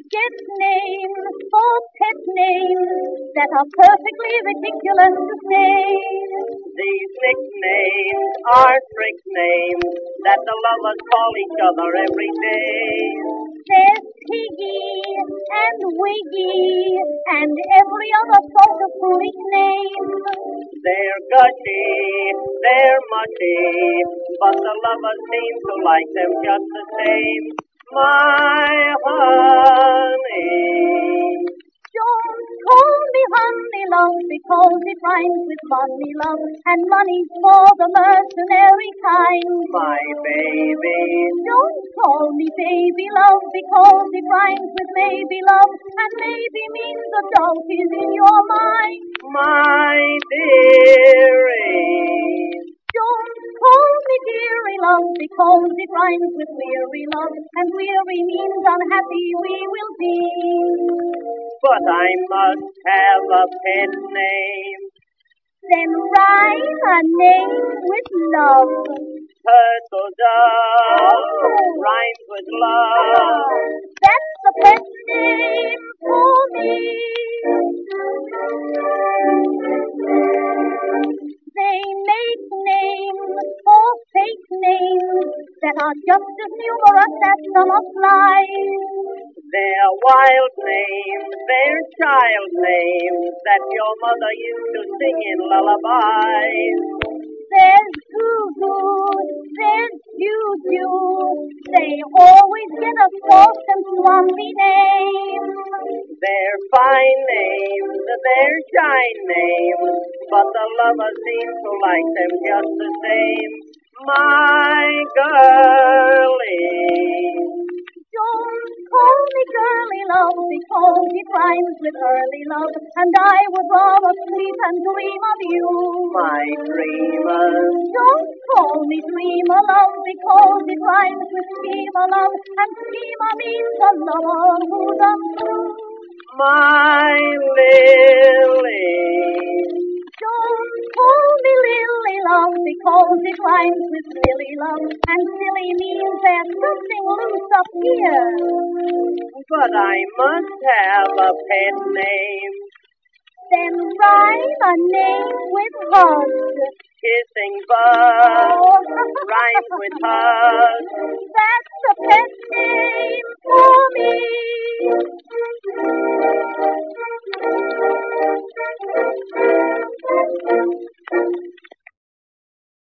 get names for pet names that are perfectly ridiculous to say. These nicknames are trick names that the lovers call each other every day. There's Piggy and Wiggy and every other sort of foolish name. They're gushy, they're mushy, but the lovers seem to like them just the same. My honey. Don't call me honey love because it rhymes with money love, and money's for the mercenary kind. My baby. Don't call me baby love because it rhymes with baby love, and maybe means a doubt is in your mind. My dearie. Don't call me dearie love because it rhymes with weary love, and weary means unhappy we will be. But I must have a pet name. Then rhyme a name with love. Turtle dove rhymes with love. That's the pet name for me. They make names for fake names that are just as numerous as summer flies. They're wild names, they're child names that your mother used to sing in lullabies. There's Goo-Goo, there's Juju, they always get a soft and swampy name. They're fine names, they're shine names, but the lovers seem to like them just the same. My girlie. Don't call me girly love because it rhymes with early love, and I would rather sleep and dream of you. My dreamer. Don't call me dreamer love because it rhymes with schemer love, and schemer means a lover who's untrue. My lily. Don't call me lily love because it rhymes with silly love, and silly means there's something loose up here. But I must have a pet name. Then rhyme a name with hug. Kissing bug rhymes with hug. That's the pet name for me.